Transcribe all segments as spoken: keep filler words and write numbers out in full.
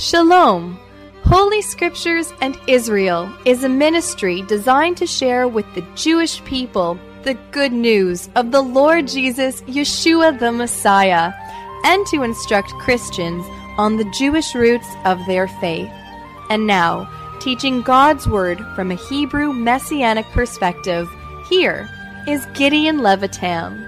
Shalom! Holy Scriptures and Israel is a ministry designed to share with the Jewish people the good news of the Lord Jesus, Yeshua the Messiah, and to instruct Christians on the Jewish roots of their faith. And now, teaching God's Word from a Hebrew Messianic perspective, here is Gideon Levitam.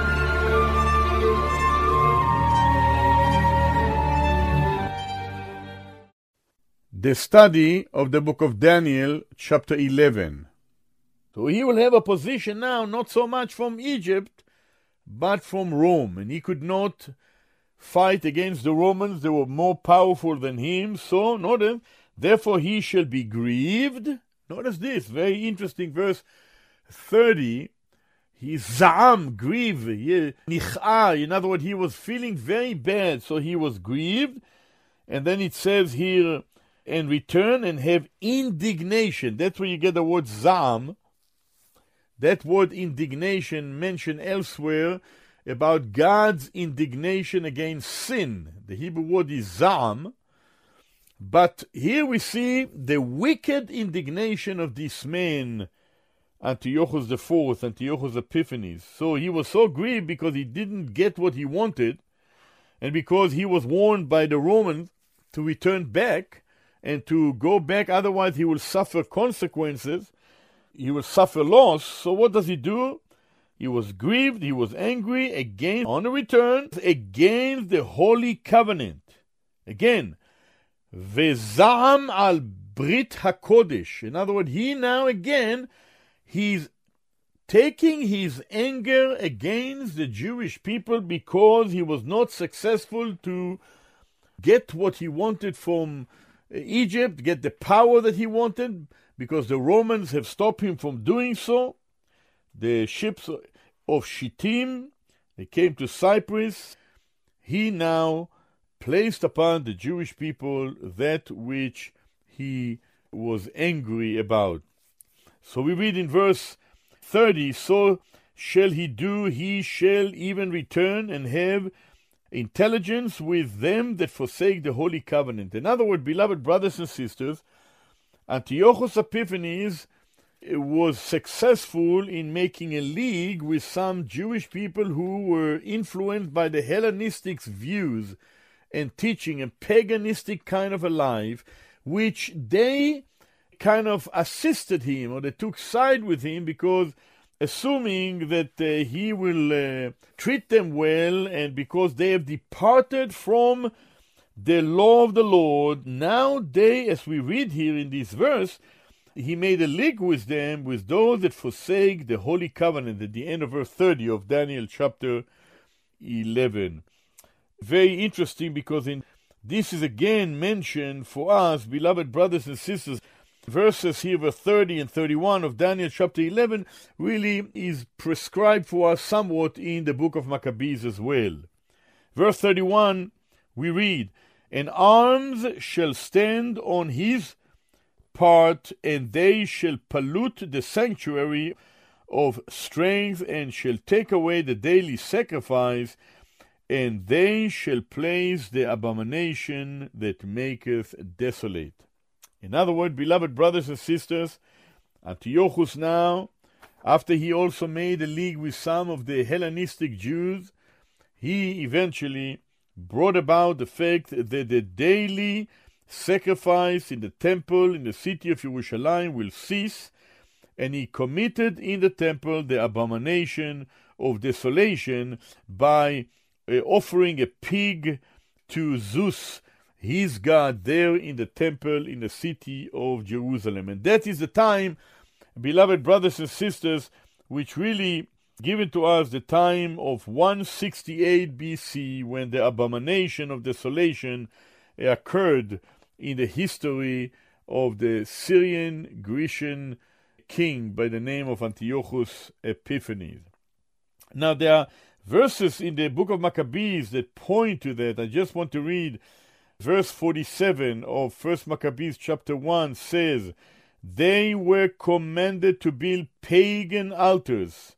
The study of the book of Daniel, chapter eleven. So he will have a position now, not so much from Egypt, but from Rome. And he could not fight against the Romans. They were more powerful than him. So, notice, therefore he shall be grieved. Notice this, very interesting verse thirty. He za'am, grieve, nich'ah. In other words, he was feeling very bad, so he was grieved. And then it says here, and return and have indignation. That's where you get the word za'am. That word indignation mentioned elsewhere about God's indignation against sin. The Hebrew word is za'am. But here we see the wicked indignation of this man, Antiochus the Fourth, Antiochus Epiphanes. So he was so grieved because he didn't get what he wanted, and because he was warned by the Romans to return back and to go back, otherwise he will suffer consequences. He will suffer loss. So what does he do? He was grieved, he was angry against, on the return, against the Holy Covenant. Again, Veza'am al Brit HaKodesh. In other words, he now again, he's taking his anger against the Jewish people because he was not successful to get what he wanted from Egypt, get the power that he wanted, because the Romans have stopped him from doing so. The ships of Shittim, they came to Cyprus. He now placed upon the Jewish people that which he was angry about. So we read in verse thirty, so shall he do, he shall even return and have intelligence with them that forsake the Holy Covenant. In other words, beloved brothers and sisters, Antiochus Epiphanes was successful in making a league with some Jewish people who were influenced by the Hellenistic views and teaching, a paganistic kind of a life, which they kind of assisted him, or they took side with him, because assuming that uh, he will uh, treat them well, and because they have departed from the law of the Lord, now they, as we read here in this verse, he made a league with them, with those that forsake the Holy Covenant, at the end of verse thirty of Daniel chapter eleven. Very interesting, because in this is again mentioned for us, beloved brothers and sisters. Verses here, verse thirty and thirty-one of Daniel chapter eleven, really is prescribed for us somewhat in the book of Maccabees as well. Verse thirty-one, we read, and arms shall stand on his part, and they shall pollute the sanctuary of strength, and shall take away the daily sacrifice, and they shall place the abomination that maketh desolate. In other words, beloved brothers and sisters, Antiochus now, after he also made a league with some of the Hellenistic Jews, he eventually brought about the fact that the daily sacrifice in the temple in the city of Jerusalem will cease, and he committed in the temple the abomination of desolation by uh, offering a pig to Zeus, his God, there in the temple in the city of Jerusalem. And that is the time, beloved brothers and sisters, which really given to us the time of one sixty-eight B C, when the abomination of desolation occurred in the history of the Syrian Grecian king by the name of Antiochus Epiphanes. Now there are verses in the book of Maccabees that point to that. I just want to read verse forty-seven of First Maccabees chapter one says, they were commanded to build pagan altars,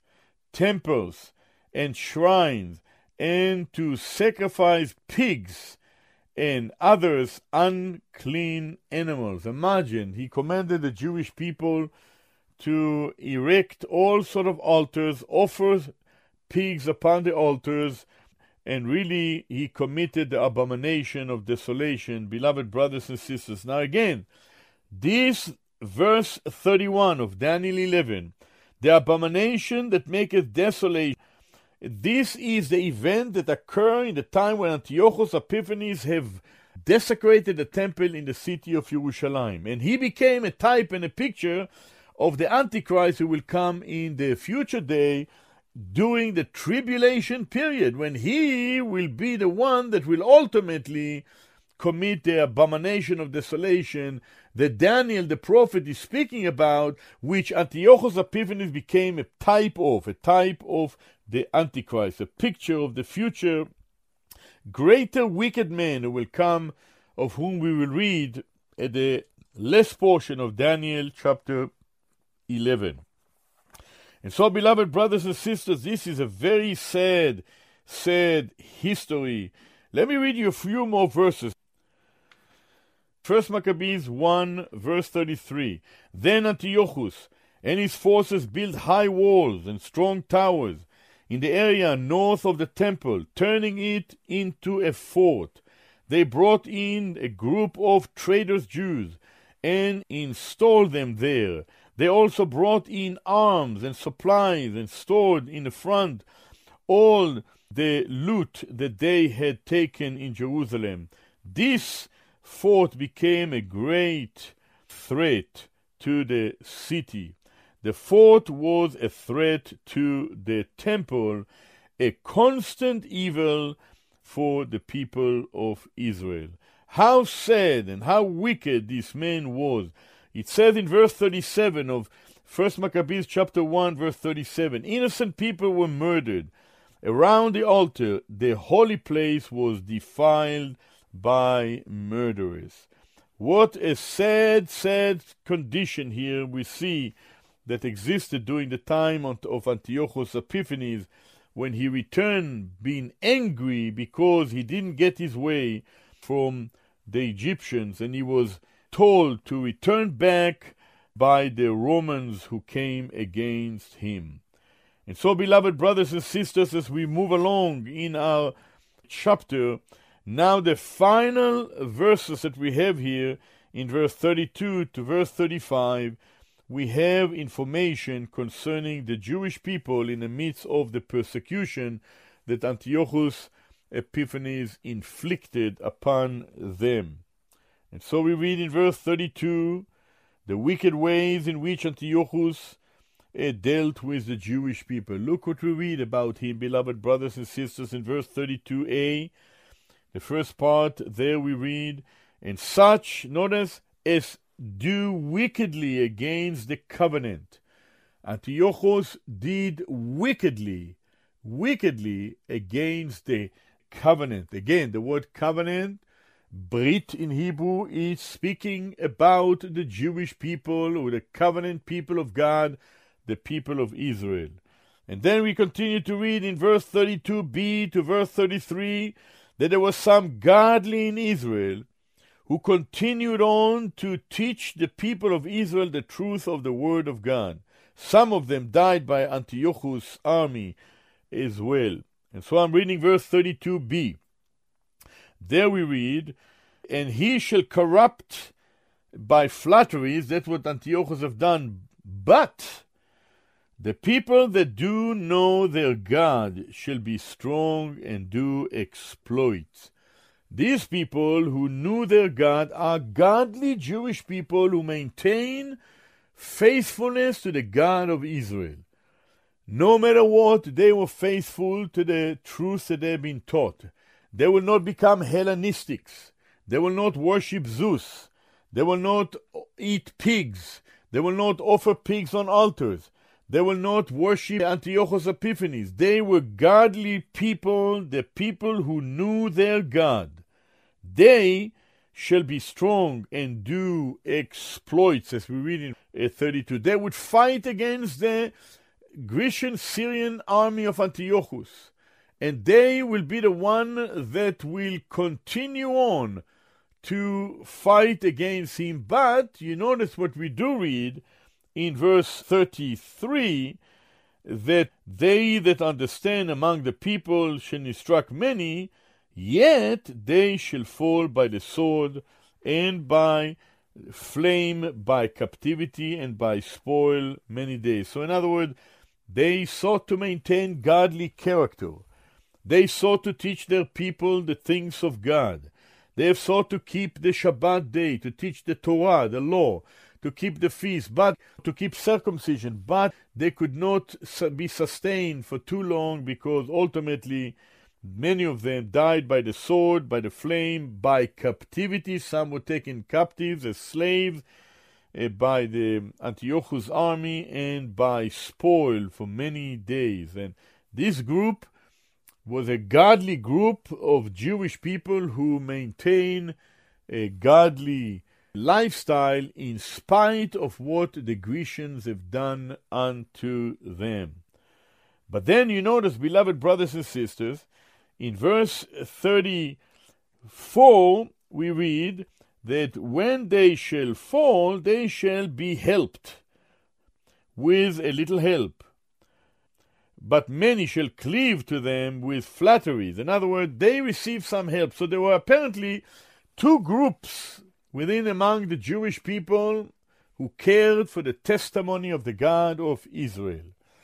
temples, and shrines, and to sacrifice pigs and others unclean animals. Imagine, he commanded the Jewish people to erect all sort of altars, offer pigs upon the altars, and really he committed the abomination of desolation. Beloved brothers and sisters, now again, this verse thirty-one of Daniel eleven, the abomination that maketh desolation, this is the event that occurred in the time when Antiochus Epiphanes have desecrated the temple in the city of Jerusalem. And he became a type and a picture of the Antichrist who will come in the future day during the tribulation period, when he will be the one that will ultimately commit the abomination of desolation that Daniel the prophet is speaking about, which Antiochus Epiphanes became a type of, a type of the Antichrist, a picture of the future greater wicked man who will come, of whom we will read at the last portion of Daniel chapter eleven. And so, beloved brothers and sisters, this is a very sad, sad history. Let me read you a few more verses. First Maccabees one, verse thirty-three. Then Antiochus and his forces built high walls and strong towers in the area north of the temple, turning it into a fort. They brought in a group of traders Jews and installed them there. They also brought in arms and supplies and stored in the front all the loot that they had taken in Jerusalem. This fort became a great threat to the city. The fort was a threat to the temple, a constant evil for the people of Israel. How sad and how wicked this man was. It says in verse thirty-seven of First Maccabees chapter one, verse thirty-seven, innocent people were murdered. Around the altar, the holy place was defiled by murderers. What a sad, sad condition here we see that existed during the time of Antiochus Epiphanes, when he returned being angry because he didn't get his way from the Egyptians, and he was told to return back by the Romans who came against him. And so, beloved brothers and sisters, as we move along in our chapter, now the final verses that we have here, in verse thirty-two to verse thirty-five, we have information concerning the Jewish people in the midst of the persecution that Antiochus Epiphanes inflicted upon them. And so we read in verse thirty-two, the wicked ways in which Antiochus uh, dealt with the Jewish people. Look what we read about him, beloved brothers and sisters, in verse thirty-two a. The first part, there we read, and such, notice, as do wickedly against the covenant. Antiochus did wickedly, wickedly against the covenant. Again, the word covenant, Brit in Hebrew, is speaking about the Jewish people, or the covenant people of God, the people of Israel. And then we continue to read in verse thirty-two b to verse thirty-three that there was some godly in Israel who continued on to teach the people of Israel the truth of the word of God. Some of them died by Antiochus' army as well. And so I'm reading verse thirty-two b. There we read, and he shall corrupt by flatteries, that's what Antiochus have done, but the people that do know their God shall be strong and do exploits. These people who knew their God are godly Jewish people who maintain faithfulness to the God of Israel. No matter what, they were faithful to the truth that they have been taught. They will not become Hellenistics. They will not worship Zeus. They will not eat pigs. They will not offer pigs on altars. They will not worship Antiochus Epiphanes. They were godly people, the people who knew their God. They shall be strong and do exploits, as we read in thirty-two. They would fight against the Grecian Syrian army of Antiochus, and they will be the one that will continue on to fight against him. But you notice what we do read in verse thirty-three, that they that understand among the people shall instruct many, yet they shall fall by the sword, and by flame, by captivity, and by spoil many days. So in other words, they sought to maintain godly character. They sought to teach their people the things of God. They have sought to keep the Shabbat day, to teach the Torah, the law, to keep the feast, but to keep circumcision, but they could not be sustained for too long, because ultimately many of them died by the sword, by the flame, by captivity. Some were taken captives as slaves uh, by the Antiochus army, and by spoil for many days. And this group was a godly group of Jewish people who maintain a godly lifestyle in spite of what the Grecians have done unto them. But then you notice, beloved brothers and sisters, in verse thirty-four we read that when they shall fall, they shall be helped with a little help, but many shall cleave to them with flatteries. In other words, they receive some help. So there were apparently two groups within among the Jewish people who cared for the testimony of the God of Israel.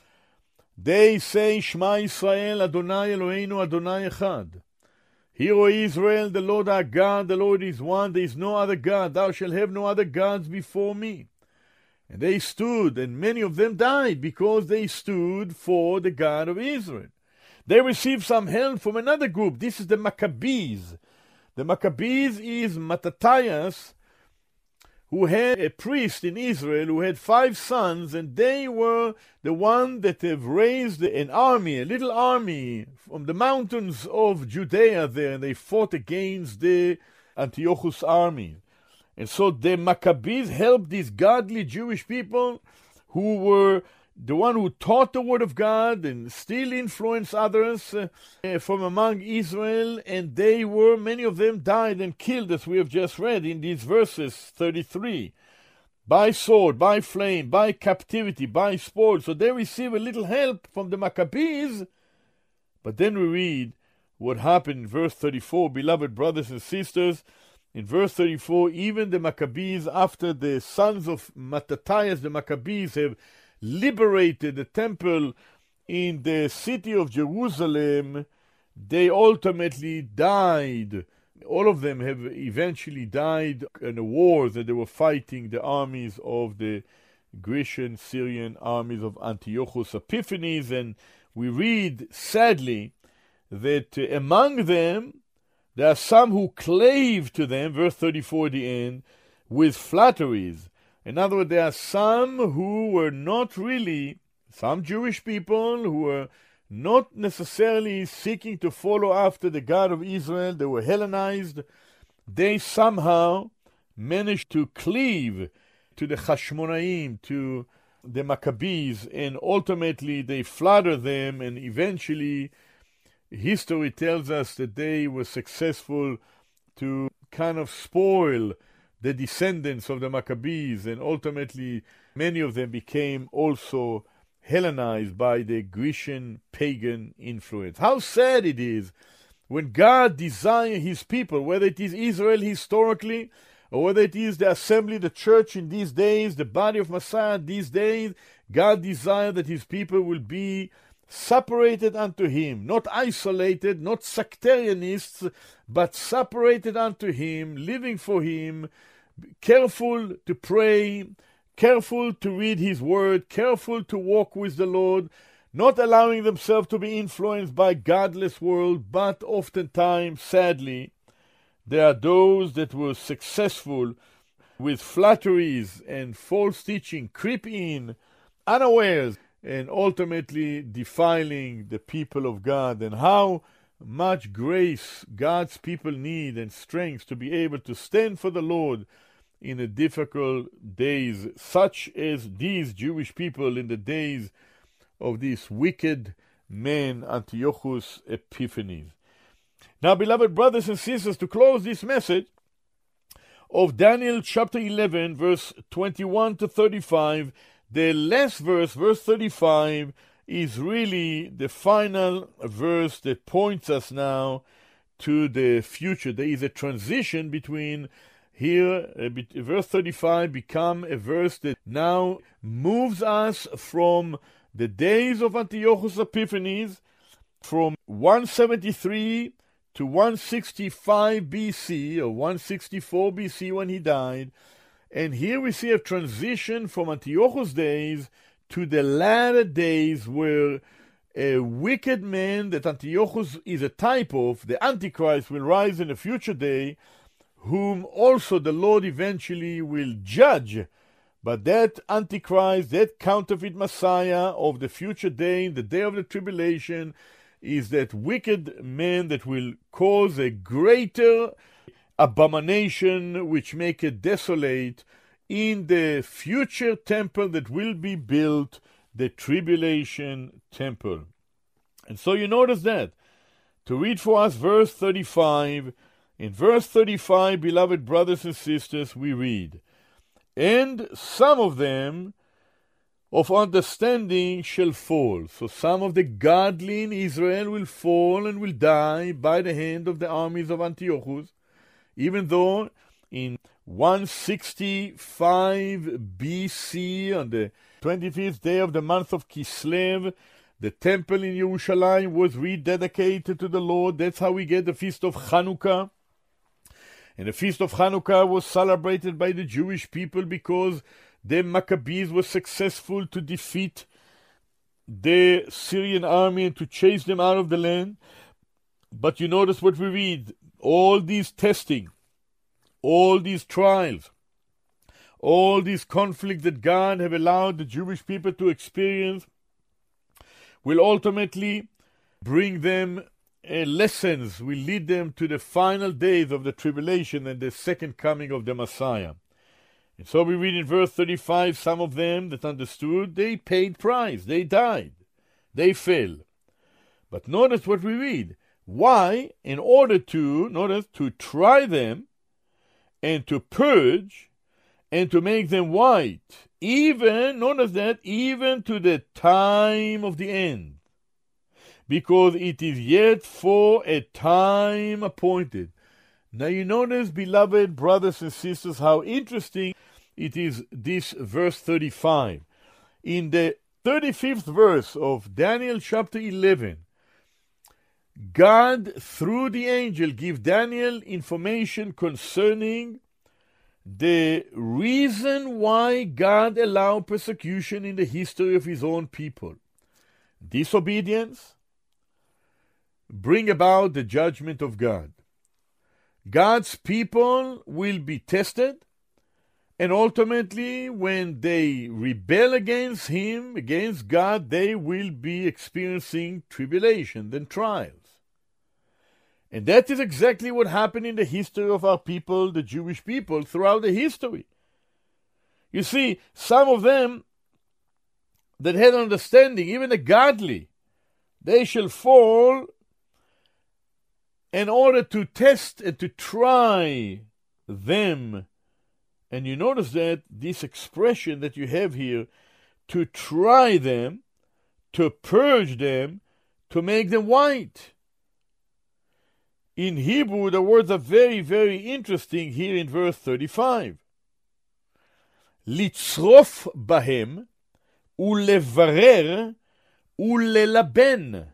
They say, Shema Yisrael, Adonai Eloheinu, Adonai Echad. Hear, O Israel, the Lord our God, the Lord is one, there is no other God. Thou shalt have no other gods before me. And they stood, and many of them died, because they stood for the God of Israel. They received some help from another group. This is the Maccabees. The Maccabees is Mattathias, who had a priest in Israel who had five sons, and they were the one that have raised an army, a little army from the mountains of Judea there, and they fought against the Antiochus army. And so the Maccabees helped these godly Jewish people who were the one who taught the word of God and still influenced others uh, from among Israel, and they were, many of them died and killed, as we have just read in these verses thirty-three, by sword, by flame, by captivity, by spoil. So they receive a little help from the Maccabees. But then we read what happened in verse thirty-four, beloved brothers and sisters. In verse thirty-four, even the Maccabees, after the sons of Mattathias, the Maccabees, have liberated the temple in the city of Jerusalem, they ultimately died. All of them have eventually died in a war that they were fighting the armies of the Grecian, Syrian armies of Antiochus Epiphanes. And we read, sadly, that among them there are some who clave to them, verse thirty-four at the end, with flatteries. In other words, there are some who were not really, some Jewish people who were not necessarily seeking to follow after the God of Israel. They were Hellenized. They somehow managed to cleave to the Hashmonaim, to the Maccabees, and ultimately they flatter them, and eventually history tells us that they were successful to kind of spoil the descendants of the Maccabees, and ultimately many of them became also Hellenized by the Grecian pagan influence. How sad it is when God desires his people, whether it is Israel historically, or whether it is the assembly, the church in these days, the body of Messiah these days, God desires that his people will be separated unto him, not isolated, not sectarianists, but separated unto him, living for him, careful to pray, careful to read his word, careful to walk with the Lord, not allowing themselves to be influenced by godless world. But oftentimes, sadly, there are those that were successful with flatteries and false teaching, creep in unawares, and ultimately defiling the people of God. And how much grace God's people need and strength to be able to stand for the Lord in the difficult days, such as these Jewish people in the days of this wicked man, Antiochus Epiphanes. Now, beloved brothers and sisters, to close this message of Daniel chapter eleven, verse twenty-one to thirty-five, the last verse, verse thirty-five, is really the final verse that points us now to the future. There is a transition between here, uh, verse thirty-five become a verse that now moves us from the days of Antiochus Epiphanes, from one seventy-three to one sixty-five B C, or one sixty-four B C when he died. And here we see a transition from Antiochus' days to the latter days, where a wicked man that Antiochus is a type of, the Antichrist, will rise in a future day, whom also the Lord eventually will judge. But that Antichrist, that counterfeit Messiah of the future day, in the day of the tribulation, is that wicked man that will cause a greater abomination which make it desolate in the future temple that will be built, the tribulation temple. And so you notice that. To read for us verse thirty-five, in verse thirty-five, beloved brothers and sisters, we read, "And some of them of understanding shall fall." So some of the godly in Israel will fall and will die by the hand of the armies of Antiochus, even though in one sixty-five B C, on the twenty-fifth day of the month of Kislev, the temple in Jerusalem was rededicated to the Lord. That's how we get the feast of Hanukkah. And the feast of Hanukkah was celebrated by the Jewish people because the Maccabees were successful to defeat the Syrian army and to chase them out of the land. But you notice what we read. All these testing, all these trials, all these conflicts that God have allowed the Jewish people to experience will ultimately bring them uh, lessons, will lead them to the final days of the tribulation and the second coming of the Messiah. And so we read in verse thirty-five, some of them that understood, they paid price, they died, they fell. But notice what we read. Why? In order to, notice, to try them and to purge and to make them white, even, notice that, even to the time of the end. Because it is yet for a time appointed. Now you notice, beloved brothers and sisters, how interesting it is, this verse thirty-five. In the thirty-fifth verse of Daniel chapter eleven, God, through the angel, give Daniel information concerning the reason why God allowed persecution in the history of his own people. Disobedience bring about the judgment of God. God's people will be tested, and ultimately, when they rebel against him, against God, they will be experiencing tribulation and trials. And that is exactly what happened in the history of our people, the Jewish people, throughout the history. You see, some of them that had understanding, even the godly, they shall fall in order to test and to try them. And you notice that this expression that you have here, to try them, to purge them, to make them white. In Hebrew, the words are very, very interesting here in verse thirty-five. Litzrof bahem, ulevarer, ulelaben.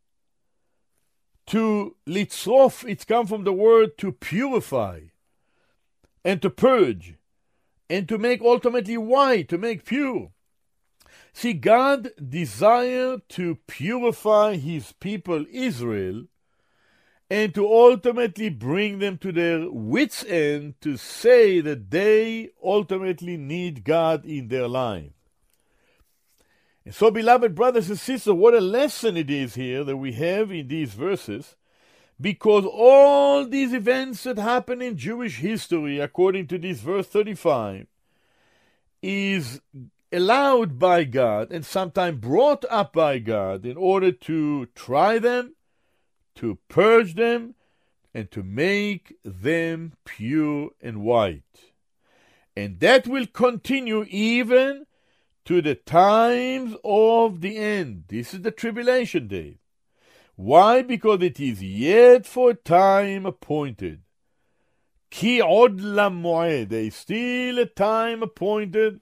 To litzrof, it comes from the word to purify, and to purge, and to make ultimately white, to make pure. See, God desired to purify his people Israel and to ultimately bring them to their wits' end to say that they ultimately need God in their life. And so, beloved brothers and sisters, what a lesson it is here that we have in these verses, because all these events that happen in Jewish history, according to this verse thirty-five, is allowed by God and sometimes brought up by God in order to try them, to purge them, and to make them pure and white. And that will continue even to the times of the end. This is the tribulation day. Why? Because it is yet for time appointed. Ki od lamoed. There is still a time appointed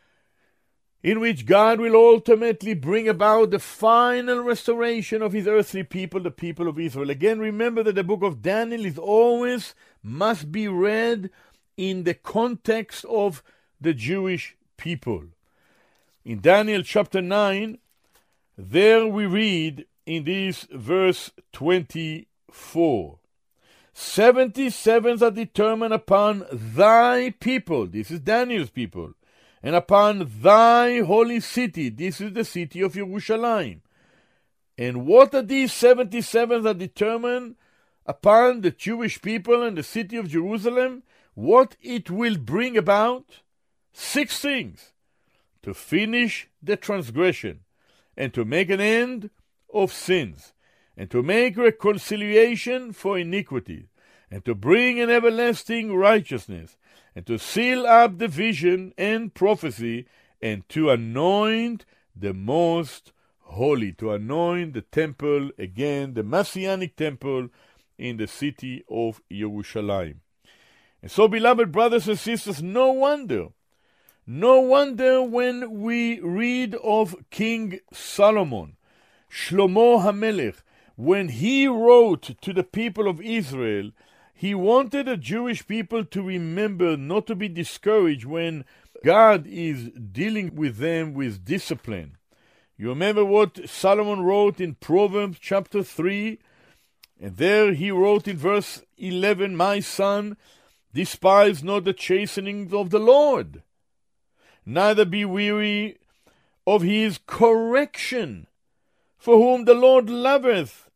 in which God will ultimately bring about the final restoration of his earthly people, the people of Israel. Again, remember that the book of Daniel is always must be read in the context of the Jewish people. In Daniel chapter nine, there we read in this verse twenty-four, seventy sevens are determined upon thy people, this is Daniel's people, and upon thy holy city, this is the city of Jerusalem. And what are these seventy sevens are determined upon the Jewish people and the city of Jerusalem? What it will bring about? Six things. To finish the transgression, and to make an end of sins, and to make reconciliation for iniquity, and to bring an everlasting righteousness, and to seal up the vision and prophecy, and to anoint the most holy, to anoint the temple again, the Messianic temple in the city of Jerusalem. And so, beloved brothers and sisters, no wonder, no wonder when we read of King Solomon, Shlomo HaMelech, when he wrote to the people of Israel, he wanted the Jewish people to remember not to be discouraged when God is dealing with them with discipline. You remember what Solomon wrote in Proverbs chapter three? And there he wrote in verse eleven, my son, despise not the chastenings of the Lord, neither be weary of his correction. For whom the Lord loveth,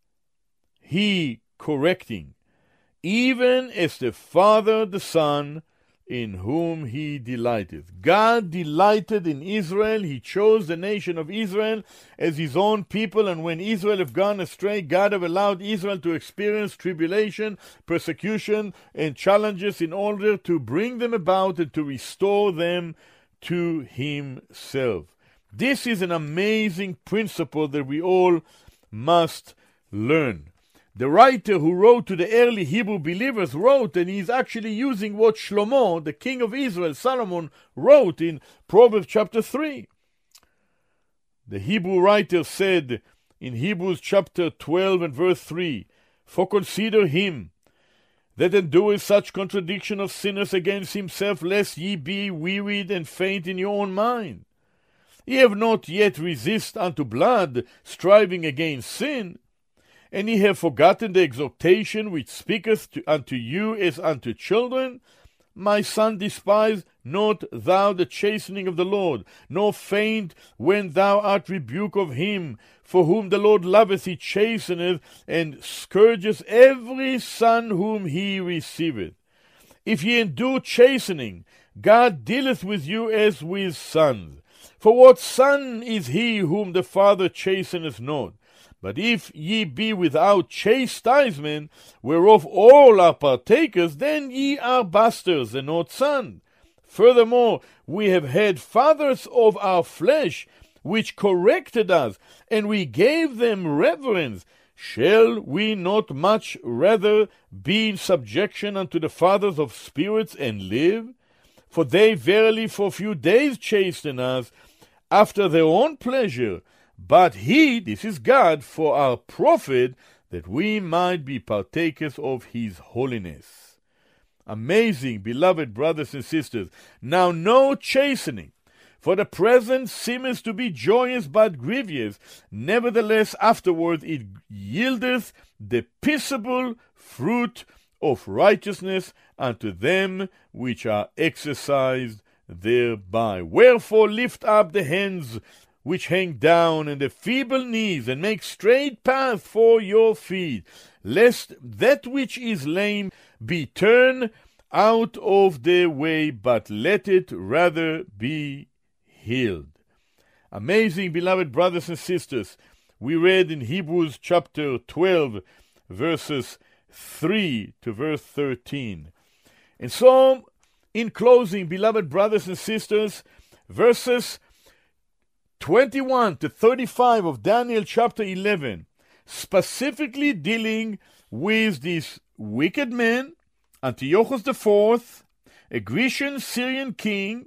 he correcting, even as the Father the Son, in whom he delighteth. God delighted in Israel. He chose the nation of Israel as his own people, and when Israel have gone astray, God have allowed Israel to experience tribulation, persecution, and challenges in order to bring them about and to restore them to himself. This is an amazing principle that we all must learn. The writer who wrote to the early Hebrew believers wrote, and he's actually using what Shlomo, the king of Israel, Solomon, wrote in Proverbs chapter three. The Hebrew writer said in Hebrews chapter twelve and verse three, for consider him that endureth such contradiction of sinners against himself, lest ye be wearied and faint in your own mind. Ye have not yet resist unto blood, striving against sin, and ye have forgotten the exhortation which speaketh to, unto you as unto children. My son, despise not thou the chastening of the Lord, nor faint when thou art rebuked of him. For whom the Lord loveth, he chasteneth, and scourgeth every son whom he receiveth. If ye endure chastening, God dealeth with you as with sons. For what son is he whom the Father chasteneth not? But if ye be without chastisement, whereof all are partakers, then ye are bastards and not sons. Furthermore, we have had fathers of our flesh, which corrected us, and we gave them reverence. Shall we not much rather be in subjection unto the fathers of spirits and live? For they verily for a few days chasten us after their own pleasure, but he, this is God, for our profit, that we might be partakers of his holiness. Amazing, beloved brothers and sisters. Now no chastening, for the present seemeth to be joyous but grievous. Nevertheless afterward it yieldeth the peaceable fruit of righteousness unto them which are exercised thereby. Wherefore lift up the hands which hang down, and the feeble knees, and make straight path for your feet, lest that which is lame be turned out of the way, but let it rather be healed. Amazing, beloved brothers and sisters. We read in Hebrews chapter twelve, verses three to verse thirteen. And so, in closing, beloved brothers and sisters, verses twenty-one to thirty-five of Daniel chapter eleven, specifically dealing with this wicked man, Antiochus the Fourth, a Grecian Syrian king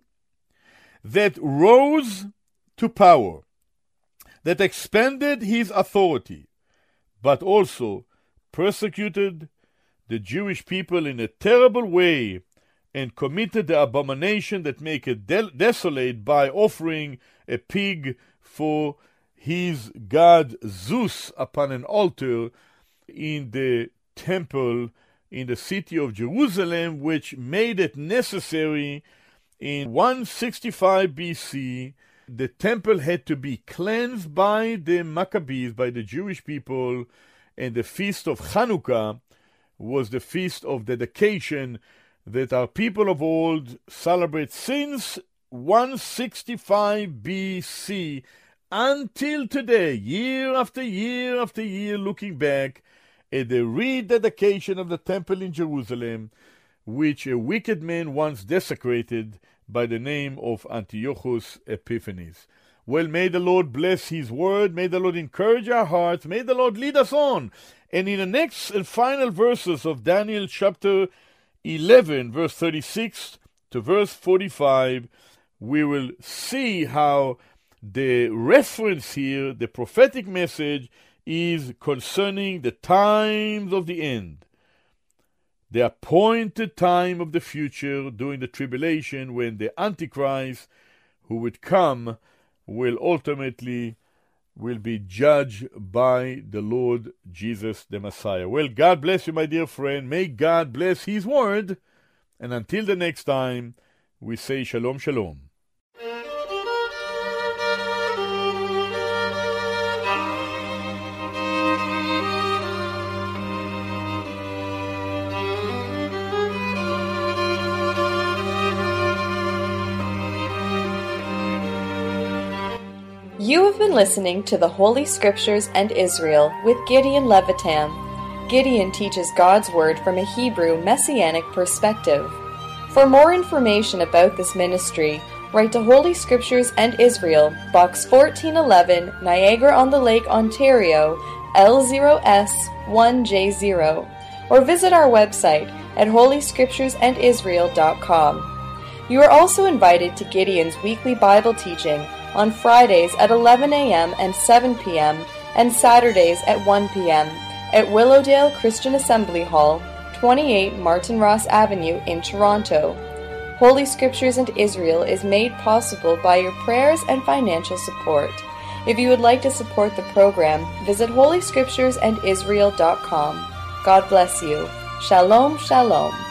that rose to power, that expanded his authority, but also persecuted the Jewish people in a terrible way and committed the abomination that make it de- desolate by offering a pig for his god Zeus upon an altar in the temple in the city of Jerusalem, which made it necessary in one sixty-five B C. The temple had to be cleansed by the Maccabees, by the Jewish people, and the feast of Hanukkah was the feast of dedication that our people of old celebrate since one sixty-five B C until today, year after year after year, looking back at the rededication of the temple in Jerusalem, which a wicked man once desecrated by the name of Antiochus Epiphanes. Well, may the Lord bless his word, may the Lord encourage our hearts, may the Lord lead us on. And in the next and final verses of Daniel chapter eleven, verse thirty-six to verse forty-five, we will see how the reference here, the prophetic message, is concerning the times of the end, the appointed time of the future during the tribulation, when the Antichrist who would come will ultimately will be judged by the Lord Jesus the Messiah. Well, God bless you, my dear friend. May God bless his word. And until the next time, we say shalom, shalom. You have been listening to the Holy Scriptures and Israel with Gideon Levitam. Gideon teaches God's Word from a Hebrew Messianic perspective. For more information about this ministry, write to Holy Scriptures and Israel, Box fourteen eleven, Niagara-on-the-Lake, Ontario, L zero S one J zero, or visit our website at holy scriptures and israel dot com. You are also invited to Gideon's weekly Bible teaching on Fridays at eleven a.m. and seven p.m. and Saturdays at one p.m. at Willowdale Christian Assembly Hall, twenty-eight Martin Ross Avenue in Toronto. Holy Scriptures and Israel is made possible by your prayers and financial support. If you would like to support the program, visit holy scriptures and israel dot com. God bless you. Shalom, shalom.